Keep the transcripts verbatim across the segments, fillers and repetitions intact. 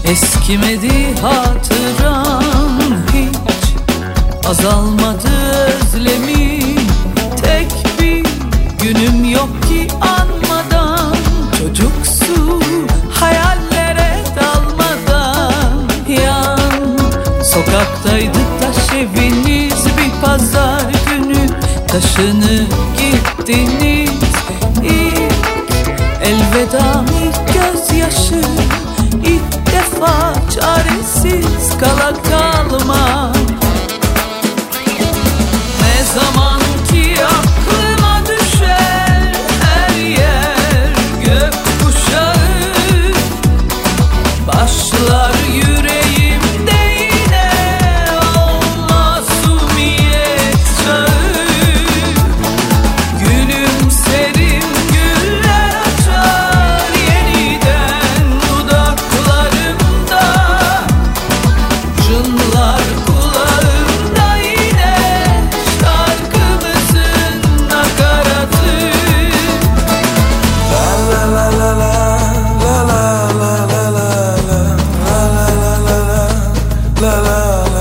Eskimedi hatıram hiç, azalmadı özlemim. Tek bir günüm yok ki anmadan, çocuksu hayallere dalmadan. Yan sokaktaydı taş eviniz, bir pazar günü taşını gittiniz. İlk elveda, ilk gözyaşı, ilk defa çaresiz kala kalma. Ne zaman ki aklıma düşer her yer gökkuşağı, başlar yüreğimde yine o masumiyet çağı. Gülümserim, güller açar yeniden dudaklarımda, çınlar kulağımda yine şarkımızın nakaratı. La la la la la la la la la la la la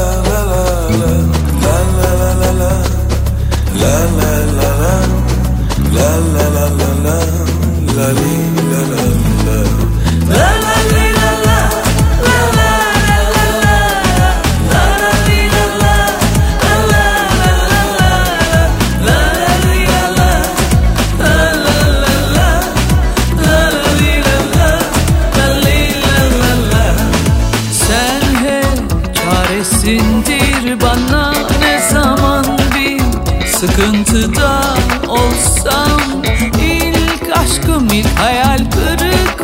Sen hep çaresindir bana, ne zaman bir sıkıntıda olsam. İlk aşkım, ilk hayal kırık